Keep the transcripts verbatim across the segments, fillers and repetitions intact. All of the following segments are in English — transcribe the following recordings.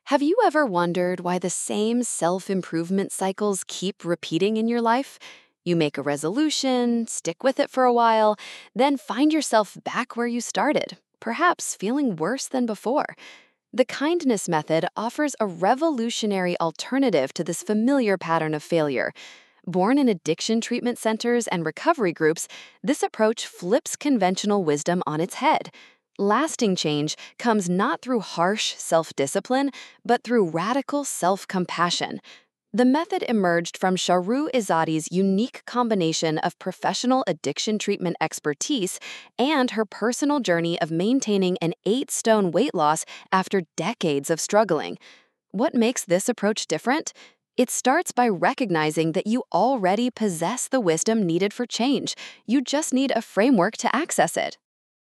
Have you ever wondered why the same self improvement cycles keep repeating in your life? You make a resolution, stick with it for a while, then find yourself back where you started, perhaps feeling worse than before. The kindness method offers a revolutionary alternative to this familiar pattern of failure. Born in addiction treatment centers and recovery groups, this approach flips conventional wisdom on its head. Lasting change comes not through harsh self discipline, but through radical self compassion. The method emerged from Shahroo Izadi's unique combination of professional addiction treatment expertise and her personal journey of maintaining an eight stone weight loss after decades of struggling. What makes this approach different? It starts by recognizing that you already possess the wisdom needed for change. You just need a framework to access it.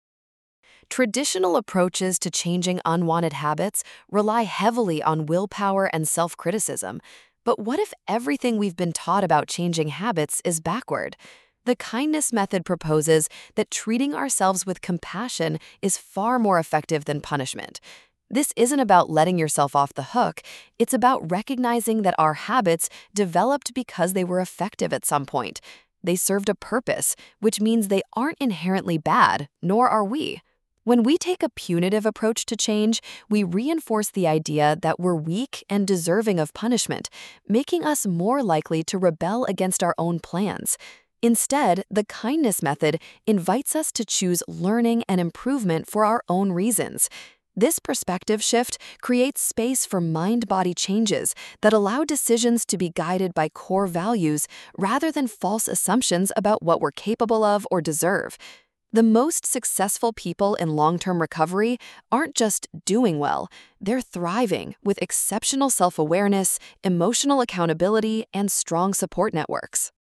Traditional approaches to changing unwanted habits rely heavily on willpower and self-criticism. But what if everything we've been taught about changing habits is backward? The kindness method proposes that treating ourselves with compassion is far more effective than punishment. This isn't about letting yourself off the hook. It's about recognizing that our habits developed because they were effective at some point. They served a purpose, which means they aren't inherently bad, nor are we. When we take a punitive approach to change, we reinforce the idea that we're weak and deserving of punishment, making us more likely to rebel against our own plans. Instead, the kindness method invites us to choose learning and improvement for our own reasons. This perspective shift creates space for mind-body changes that allow decisions to be guided by core values rather than false assumptions about what we're capable of or deserve. The most successful people in long-term recovery aren't just doing well, they're thriving with exceptional self-awareness, emotional accountability, and strong support networks.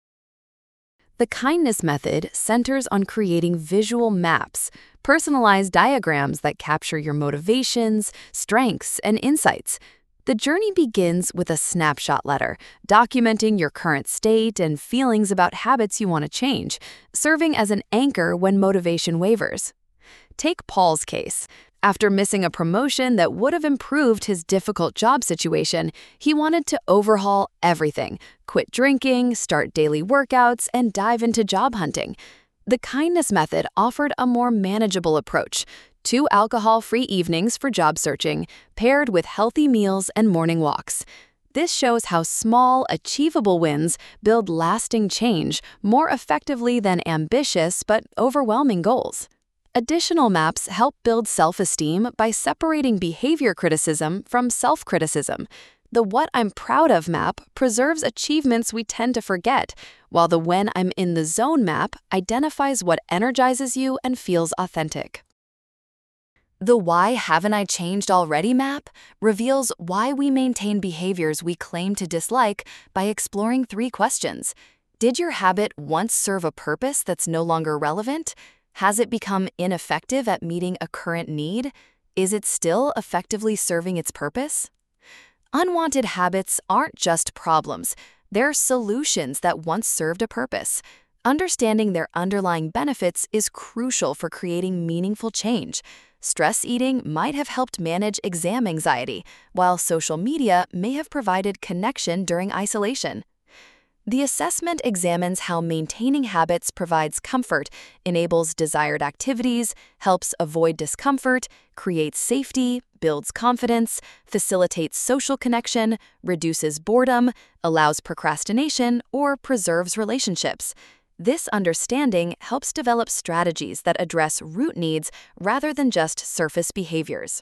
The kindness method centers on creating visual maps, personalized diagrams that capture your motivations, strengths, and insights. The journey begins with a snapshot letter, documenting your current state and feelings about habits you want to change, serving as an anchor when motivation wavers. Take Paul's case. After missing a promotion that would have improved his difficult job situation, he wanted to overhaul everything, quit drinking, start daily workouts, and dive into job hunting. The kindness method offered a more manageable approach. Two alcohol-free evenings for job searching, paired with healthy meals and morning walks. This shows how small, achievable wins build lasting change more effectively than ambitious but overwhelming goals. Additional maps help build self-esteem by separating behavior criticism from self-criticism. The What I'm Proud Of map preserves achievements we tend to forget, while the When I'm in the Zone map identifies what energizes you and feels authentic. The Why Haven't I Changed Already map reveals why we maintain behaviors we claim to dislike by exploring three questions. Did your habit once serve a purpose that's no longer relevant? Has it become ineffective at meeting a current need? Is it still effectively serving its purpose? Unwanted habits aren't just problems. They're solutions that once served a purpose. Understanding their underlying benefits is crucial for creating meaningful change. Stress eating might have helped manage exam anxiety, while social media may have provided connection during isolation. The assessment examines how maintaining habits provides comfort, enables desired activities, helps avoid discomfort, creates safety, builds confidence, facilitates social connection, reduces boredom, allows procrastination, or preserves relationships. This understanding helps develop strategies that address root needs rather than just surface behaviors.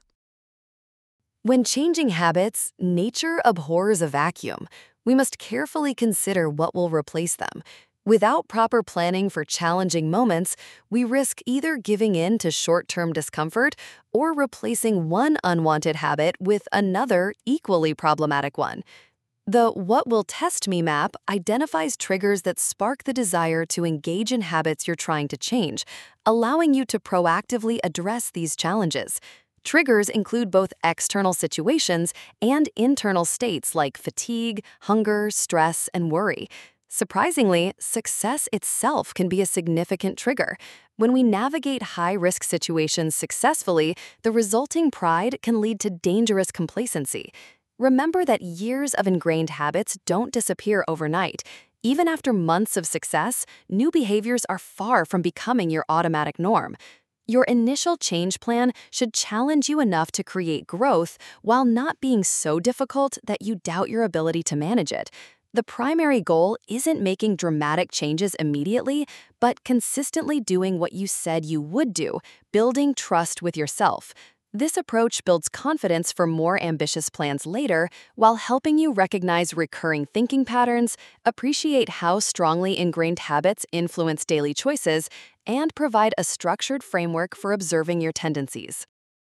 When changing habits, nature abhors a vacuum. We must carefully consider what will replace them. Without proper planning for challenging moments, we risk either giving in to short-term discomfort or replacing one unwanted habit with another equally problematic one. The What Will Test Me map identifies triggers that spark the desire to engage in habits you're trying to change, allowing you to proactively address these challenges. Triggers include both external situations and internal states like fatigue, hunger, stress, and worry. Surprisingly, success itself can be a significant trigger. When we navigate high-risk situations successfully, the resulting pride can lead to dangerous complacency. Remember that years of ingrained habits don't disappear overnight. Even after months of success, new behaviors are far from becoming your automatic norm. Your initial change plan should challenge you enough to create growth while not being so difficult that you doubt your ability to manage it. The primary goal isn't making dramatic changes immediately, but consistently doing what you said you would do, building trust with yourself. This approach builds confidence for more ambitious plans later while helping you recognize recurring thinking patterns, appreciate how strongly ingrained habits influence daily choices, and provide a structured framework for observing your tendencies.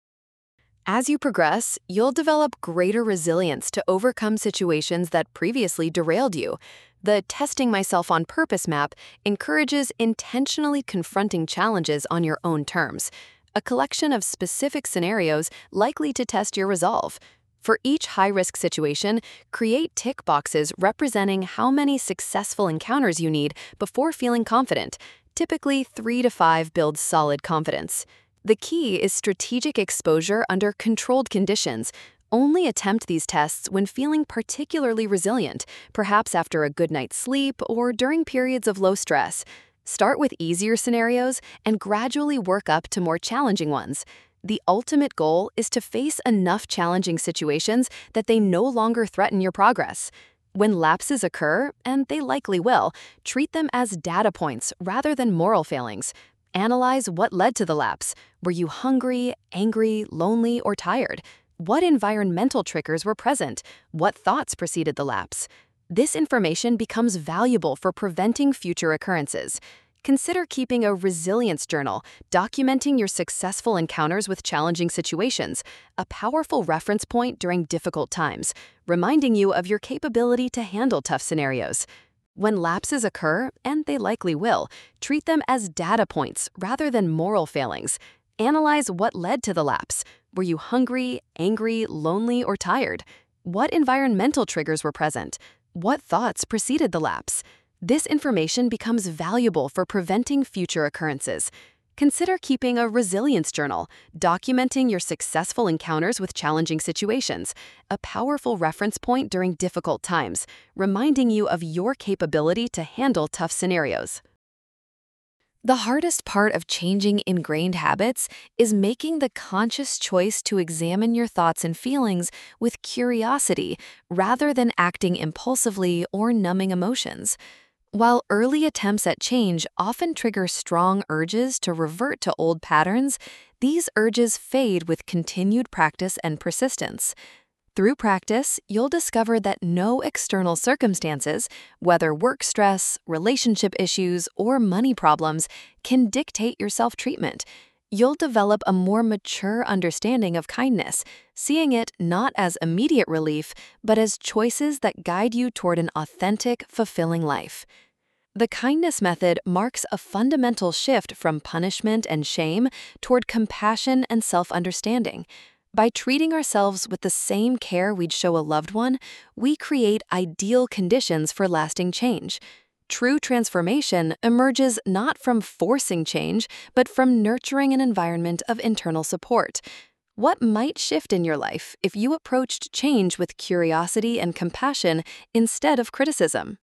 As you progress, you'll develop greater resilience to overcome situations that previously derailed you. The Testing Myself on Purpose map encourages intentionally confronting challenges on your own terms, a collection of specific scenarios likely to test your resolve. For each high-risk situation, create tick boxes representing how many successful encounters you need before feeling confident. Typically, three to five builds solid confidence. The key is strategic exposure under controlled conditions. Only attempt these tests when feeling particularly resilient, perhaps after a good night's sleep or during periods of low stress. Start with easier scenarios and gradually work up to more challenging ones. The ultimate goal is to face enough challenging situations that they no longer threaten your progress. When lapses occur, and they likely will, treat them as data points rather than moral failings. Analyze what led to the lapse. Were you hungry, angry, lonely, or tired? What environmental triggers were present? What thoughts preceded the lapse? This information becomes valuable for preventing future occurrences. Consider keeping a resilience journal, documenting your successful encounters with challenging situations, a powerful reference point during difficult times, reminding you of your capability to handle tough scenarios. When lapses occur, and they likely will, treat them as data points rather than moral failings. Analyze what led to the lapse. Were you hungry, angry, lonely, or tired? What environmental triggers were present? What thoughts preceded the lapse? This information becomes valuable for preventing future occurrences. Consider keeping a resilience journal, documenting your successful encounters with challenging situations, a powerful reference point during difficult times, reminding you of your capability to handle tough scenarios. The hardest part of changing ingrained habits is making the conscious choice to examine your thoughts and feelings with curiosity rather than acting impulsively or numbing emotions. While early attempts at change often trigger strong urges to revert to old patterns, these urges fade with continued practice and persistence. Through practice, you'll discover that no external circumstances, whether work stress, relationship issues, or money problems, can dictate your self-treatment. You'll develop a more mature understanding of kindness, seeing it not as immediate relief, but as choices that guide you toward an authentic, fulfilling life. The kindness method marks a fundamental shift from punishment and shame toward compassion and self-understanding. By treating ourselves with the same care we'd show a loved one, we create ideal conditions for lasting change. True transformation emerges not from forcing change, but from nurturing an environment of internal support. What might shift in your life if you approached change with curiosity and compassion instead of criticism?